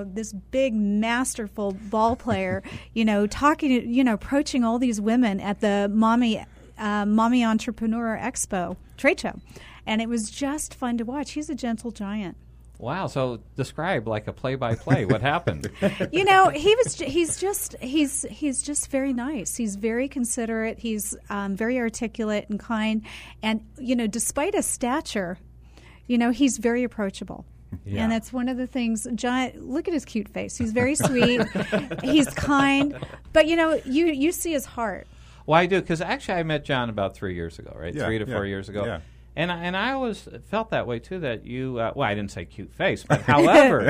masterful ball player, talking, approaching all these women at the Mommy Entrepreneur Expo trade show. And it was just fun to watch. He's a gentle giant. Wow. So describe like a play-by-play. What happened? He's just very nice. He's very considerate. He's very articulate and kind. And, despite his stature, he's very approachable. Yeah. And that's one of the things. John, look at his cute face. He's very sweet. He's kind. But, you see his heart. Well, I do, because actually I met John about 3 years ago, right? Yeah, 3 to 4 years ago. Yeah. And I always felt that way, too, that you, I didn't say cute face, but however,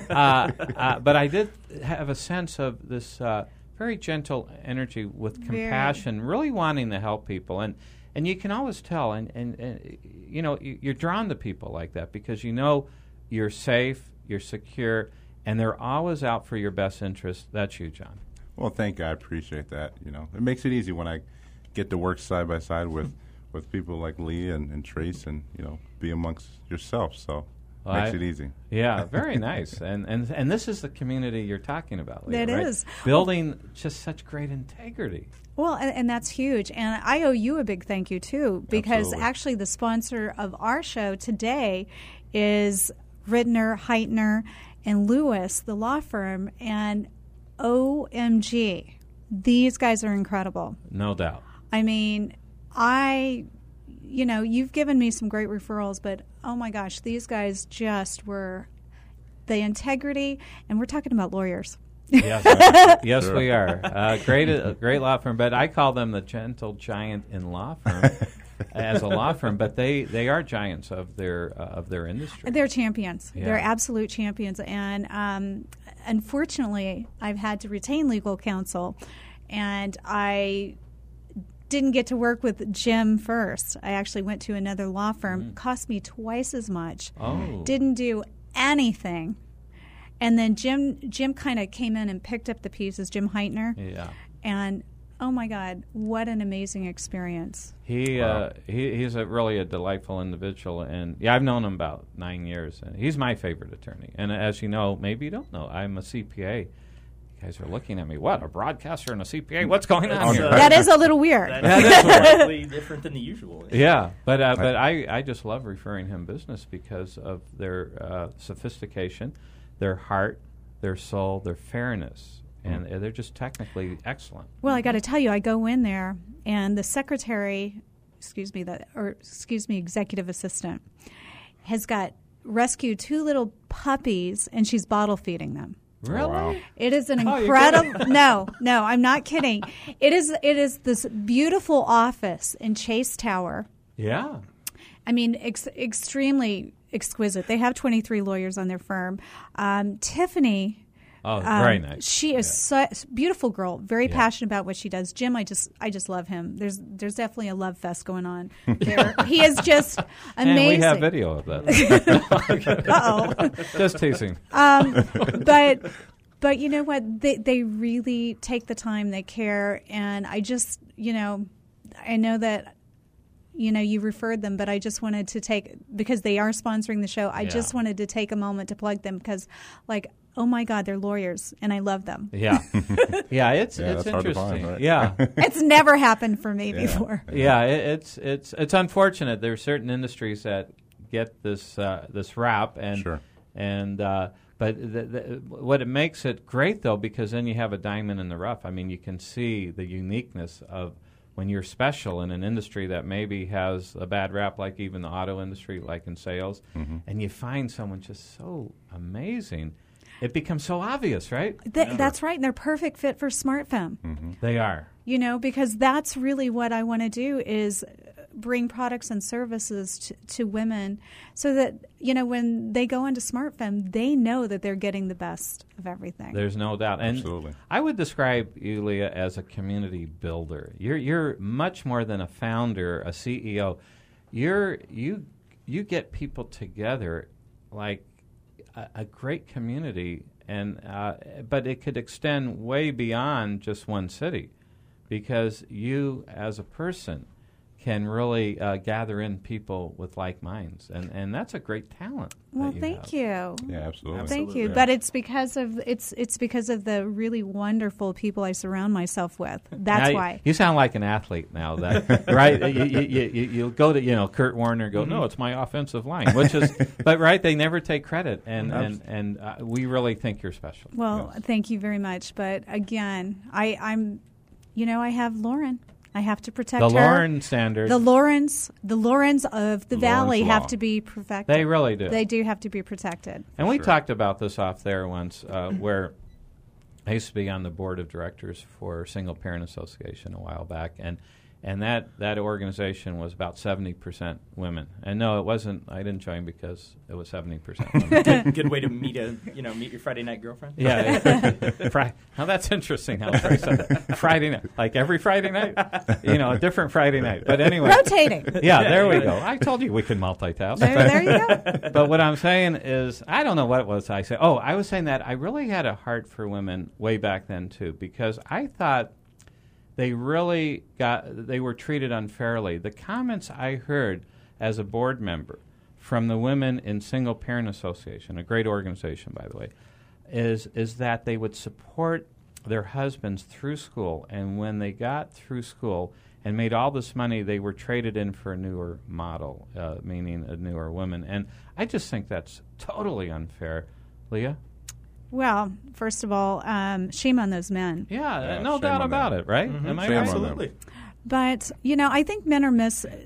but I did have a sense of this very gentle energy with compassion, really wanting to help people. And you can always tell, and you're drawn to people like that because you're safe, you're secure, and they're always out for your best interest. That's you, John. Well, thank you. I appreciate that. It makes it easy when I get to work side by side with people like Lee and Trace and, be amongst yourself. So it makes it easy. Yeah, very nice. And this is the community you're talking about, Leah, That right? is. Building just such great integrity. Well, and that's huge. And I owe you a big thank you, too, because Absolutely. actually the sponsor of our show today is Ridner, Heitner, and Lewis, the law firm. And OMG, these guys are incredible. No doubt. I mean, you've given me some great referrals, but oh my gosh, these guys just were the integrity, and we're talking about lawyers. Yes, we are. Great law firm, but I call them the gentle giant in law firm as a law firm. But they are giants of their industry. They're champions. Yeah. They're absolute champions, and unfortunately, I've had to retain legal counsel, and I didn't get to work with Jim first. I actually went to another law firm. Cost me twice as much. Oh. Didn't do anything. And then Jim kind of came in and picked up the pieces, Jim Heitner. Yeah. And oh my God, what an amazing experience. He's really a delightful individual, and I've known him about 9 years. And he's my favorite attorney. And as you know, maybe you don't know, I'm a CPA. You guys are looking at me. What, a broadcaster and a CPA? What's going on here? That is a little weird. That's slightly different than the usual. Yeah, but I just love referring him business because of their sophistication, their heart, their soul, their fairness, and they're just technically excellent. Well, I got to tell you, I go in there, and the secretary, executive assistant, has got rescued 2 little puppies, and she's bottle feeding them. Really? Wow. It is an incredible. No, I'm not kidding. It is this beautiful office in Chase Tower. Yeah. I mean, extremely exquisite. They have 23 lawyers on their firm. Tiffany. Oh, very nice. She is such a beautiful girl, very passionate about what she does. Jim, I just love him. There's definitely a love fest going on there. He is just amazing. And we have video of that. Uh-oh. Just teasing. But you know what? They really take the time. They care. And I just, I know that, you referred them, but I just wanted to because they are sponsoring the show, I just wanted to take a moment to plug them because, oh my God, they're lawyers, and I love them. Yeah. Yeah, it's that's hard to interesting. find, right? Yeah. It's never happened for me before. Yeah, it's unfortunate. There are certain industries that get this rap, and Sure. and but what it makes it great though, because then you have a diamond in the rough. I mean, you can see the uniqueness of when you're special in an industry that maybe has a bad rap, like even the auto industry, like in sales, and you find someone just so amazing. It becomes so obvious, right? That's right, and they're perfect fit for SmartFem. They are. Because that's really what I want to do is bring products and services to women so that, when they go into SmartFem, they know that they're getting the best of everything. There's no doubt. And Absolutely. I would describe you, Leah, as a community builder. You're much more than a founder, a CEO. You get people together like a great community, and but it could extend way beyond just one city, because you as a person can really gather in people with like minds, and that's a great talent. Well, that thank you. you. Yeah, absolutely. Thank you. Yeah. But it's because of the really wonderful people I surround myself with. That's Now, why. you sound like an athlete now, that right? You go to Kurt Warner and go, no, it's my offensive line, which is, but right, they never take credit, and we really think you're special. Well, thank you very much. But again, I'm, I have Lauren. I have to protect The her. Lauren standard. The Laurens of the Valley Lawrence have Law. to be protected. They really do. They do have to be protected. And we Sure. talked about this off there once, where I used to be on the board of directors for Single Parent Association a while back, and that organization was about 70% women. And no, it wasn't. I didn't join because it was 70% women. Good way to meet your Friday night girlfriend. Yeah. Now that's interesting. How Trey said that. Friday night, like every Friday night, a different Friday night. But anyway, Rotating. yeah, there we go. I told you we could multitask. There you go. But what I'm saying is, I don't know what it was I said. Oh, I was saying that I really had a heart for women way back then, too, because I thought they were treated unfairly. The comments I heard as a board member from the women in Single Parent Association, a great organization, by the way, is that they would support their husbands through school, and when they got through school and made all this money, they were traded in for a newer model, meaning a newer woman. And I just think that's totally unfair. Leah? Well, first of all, shame on those men. Yeah, Yeah, no shame doubt on about them. it, right? Am I Shame right? on them. Absolutely. But, I think men are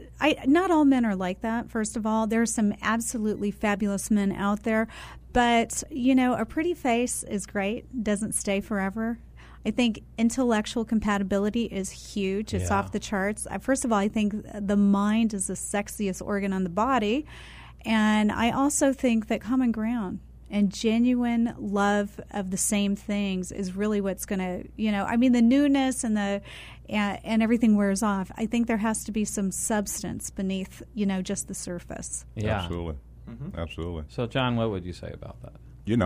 not all men are like that, first of all. There are some absolutely fabulous men out there. But, a pretty face is great, doesn't stay forever. I think intellectual compatibility is huge. It's Yeah. off the charts. First of all, I think the mind is the sexiest organ on the body. And I also think that common ground and genuine love of the same things is really what's going to, the newness and and everything wears off. I think there has to be some substance beneath, just the surface. Yeah. Absolutely. Absolutely. So, John, what would you say about that?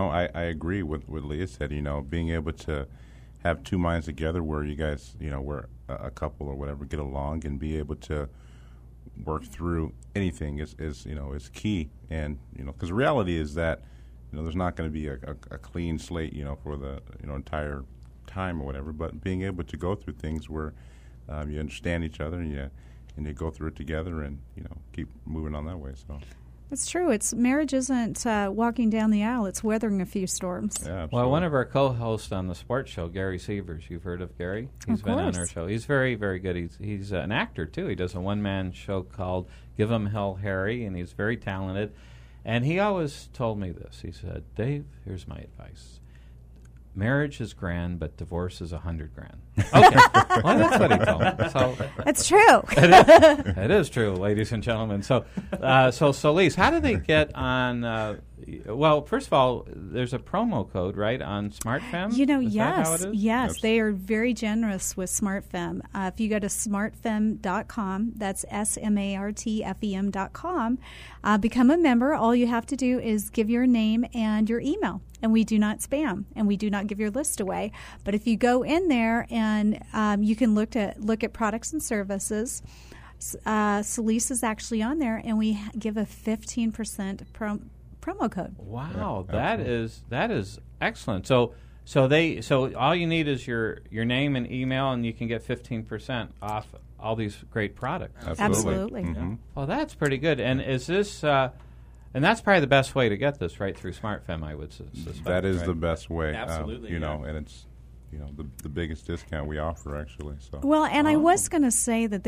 I agree with what Leah said. Being able to have two minds together where you guys, where a couple or whatever get along and be able to work through anything is key. And, because the reality is that, there's not going to be a clean slate, for the, entire time or whatever, but being able to go through things where you understand each other and you go through it together and, keep moving on that way. So. It's true. Marriage isn't walking down the aisle. It's weathering a few storms. Yeah, absolutely. Well, one of our co-hosts on the sports show, Gary Severs, you've heard of Gary? He's Of been on course. our show. He's very, very good. He's an actor, too. He does a one-man show called Give 'Em Hell Harry, and he's very talented. And he always told me this. He said, Dave, here's my advice. Marriage is grand, but divorce is $100,000. Okay. Well, that's what he told me. So That's true. it is true, ladies and gentlemen. So, Solis, how do they get on? Well, first of all, there's a promo code, right, on SmartFem? Is that how it is? Yes, they are very generous with SmartFem. If you go to smartfem.com, that's SmartFem.com, become a member. All you have to do is give your name and your email, and we do not spam, and we do not give your list away. But if you go in there and you can look at products and services. Solis is actually on there, and we give a 15% promo code. Wow, Yeah, that is excellent. So all you need is your name and email, and you can get 15% off all these great products. Absolutely. Mm-hmm. Well, that's pretty good. And is this? And that's probably the best way to get this, right, through SmartFem, I would suspect. That is right? the best way. Absolutely, and the biggest discount we offer, actually. So Well, and I was going to say that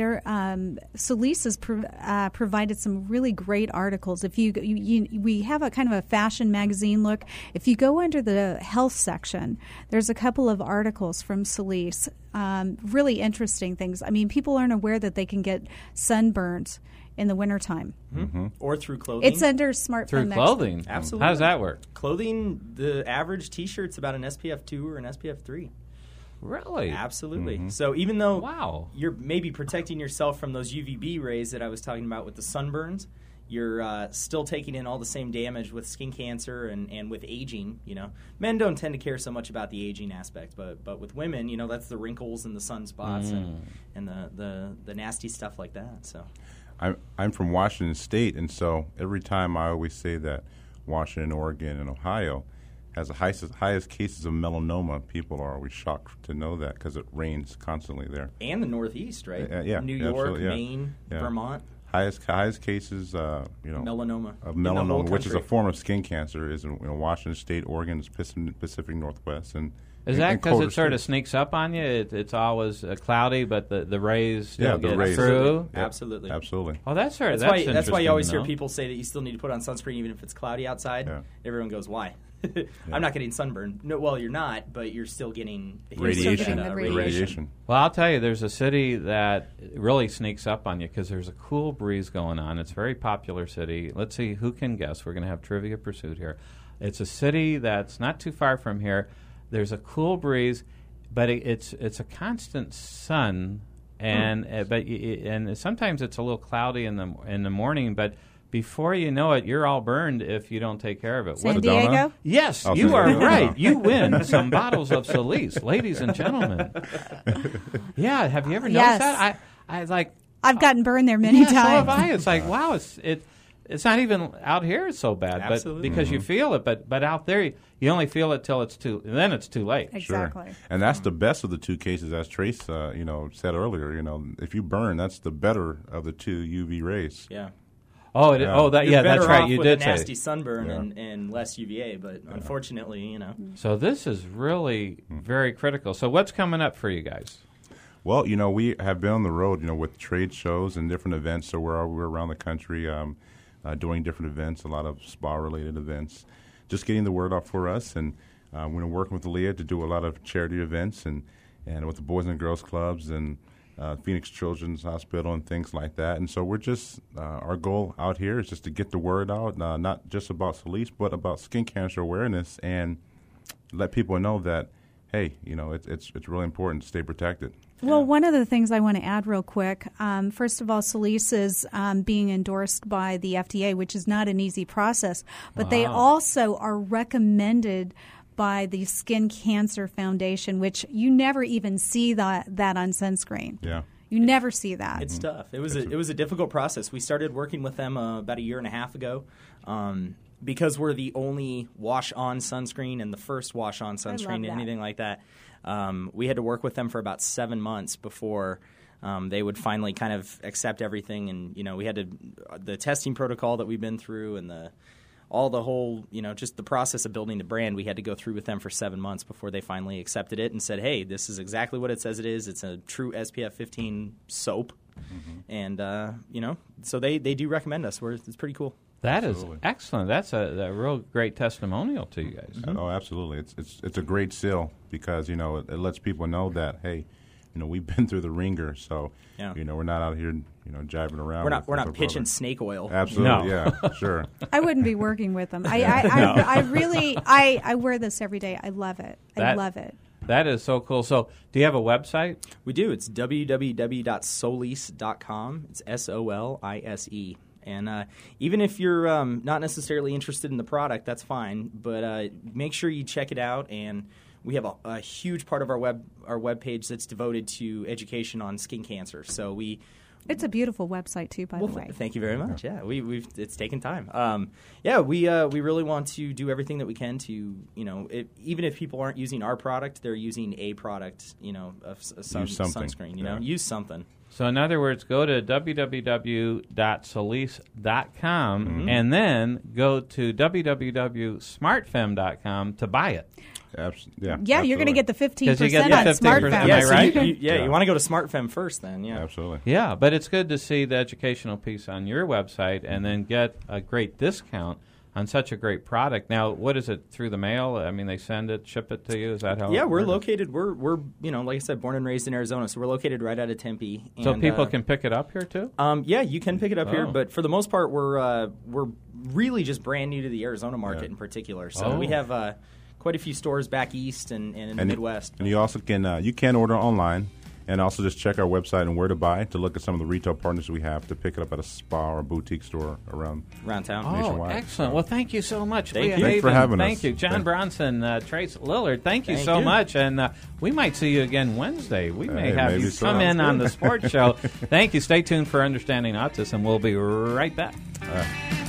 Solis has provided some really great articles. If we have a kind of a fashion magazine look. If you go under the health section, there's a couple of articles from Solis, really interesting things. I mean, people aren't aware that they can get sunburns in the wintertime. Mm-hmm. Or through clothing. It's under Smart Through Fem clothing? Magazine. Absolutely. How does that work? Clothing, the average T-shirt's about an SPF 2 or an SPF 3. Really? Absolutely. So even though Wow. you're maybe protecting yourself from those UVB rays that I was talking about with the sunburns, you're still taking in all the same damage with skin cancer and with aging. Men don't tend to care so much about the aging aspect, but with women, that's the wrinkles and the sunspots and the nasty stuff like that. So I'm from Washington State, and so every time I always say that Washington, Oregon, and Ohio has the highest cases of melanoma. People are always shocked to know that because it rains constantly there. And the Northeast, right? Yeah, New York, yeah. Maine, Yeah. Vermont. Highest cases, Melanoma. of In the whole melanoma, which is a country. form of skin cancer, is in Washington State, Oregon, Pacific Northwest, and Is and that because colder it sort of states. sneaks up on you? It's always cloudy, but the rays still the get rays. through? Yeah, Absolutely. absolutely. Oh, that's right. That's why interesting you always to hear know. people say that you still need to put on sunscreen even if it's cloudy outside. Yeah. Everyone goes, why? I'm not getting sunburn. No, well, you're not, but you're still getting Radiation. getting the Radiation. Well, I'll tell you, there's a city that really sneaks up on you because there's a cool breeze going on. It's a very popular city. Let's see who can guess. We're going to have Trivia Pursuit here. It's a city that's not too far from here. There's a cool breeze, but it's a constant sun, and and sometimes it's a little cloudy in the morning, but before you know it, you're all burned if you don't take care of it. San Sedona? Diego? Yes, Oh, you San are Diego. right. You win some bottles of Solis, ladies and gentlemen. Yeah, have you ever noticed Yes. that? I like. I've gotten burned there many Yeah, times. so have I. It's like, wow, it's not even out here. It's so bad, Absolutely. but because you feel it. But out there, you only feel it till it's then it's too late. Exactly. Sure. And that's the best of the two cases, as Trace, said earlier. If you burn, that's the better of the two UV rays. Yeah. Oh, Yeah. that's You're better right. off You with did a say. nasty sunburn Yeah. and less UVA, but unfortunately, So this is really very critical. So what's coming up for you guys? Well, we have been on the road, with trade shows and different events. So we're around the country doing different events, a lot of spa-related events, just getting the word out for us. And we're working with Aaliyah to do a lot of charity events and with the Boys and Girls Clubs and Phoenix Children's Hospital and things like that. And so we're just, our goal out here is just to get the word out, not just about Solis, but about skin cancer awareness and let people know that, hey, it's really important to stay protected. Well, one of the things I want to add real quick, first of all, Solis is being endorsed by the FDA, which is not an easy process, but they also are recommended by the Skin Cancer Foundation, which you never even see that on sunscreen. Yeah. You never see that. it's tough. It was a difficult process. We started working with them about a year and a half ago. Because we're the only wash-on sunscreen and the first wash-on sunscreen, that. anything like that, we had to work with them for about 7 months before they would finally kind of accept everything. And we had the testing protocol that we've been through and the whole just the process of building the brand. We had to go through with them for 7 months before they finally accepted it and said, "Hey, this is exactly what it says it is. It's a true SPF 15 soap," and so they do recommend us. It's pretty cool. That Absolutely. is excellent. That's a real great testimonial to you guys. Oh, absolutely. It's a great seal because it lets people know that, hey, we've been through the ringer, so Yeah. we're not out here jiving around. We're not with pitching our snake oil. Absolutely, No. yeah, sure. I wouldn't be working with them. I really wear this every day. I love it. I love it. That is so cool. So, do you have a website? We do. It's www.solise.com. It's SOLISE. And even if you're not necessarily interested in the product, that's fine. But make sure you check it out. And we have a huge part of our web page that's devoted to education on skin cancer. So It's a beautiful website too, by the way. Thank you very much. Yeah, it's taken time. We really want to do everything that we can to even if people aren't using our product, they're using a product. Sunscreen. Use something. So, in other words, go to www.solis.com and then go to www.smartfem.com to buy it. Yeah, you're going to get the 15% you get on the 15%, SmartFem. am I right? You want to go to SmartFem first then, yeah. Absolutely. Yeah, but it's good to see the educational piece on your website and then get a great discount on such a great product. Now, what is it, through the mail? I mean, they send it, ship it to you? Is that how Yeah, it we're works? located, we're like I said, born and raised in Arizona, so we're located right out of Tempe. So and, people can pick it up here, too? Yeah, you can pick it up here, Oh. but for the most part, we're really just brand new to the Arizona market in particular. So we have quite a few stores back east and in the Midwest. And you also can order online, and also just check our website and where to buy to look at some of the retail partners we have to pick it up at a spa or a boutique store around town. Oh, nationwide. excellent. Well, thank you so much. Thank Leah you. Thanks for Haven, having us. Thank you. John Bronson, Trace Lillard, thank you Thank so you. much. And we might see you again Wednesday. We may Hey, have maybe you so. come in Sounds on good. the sports show. Thank you. Stay tuned for Understanding Autism. We'll be right back. All right.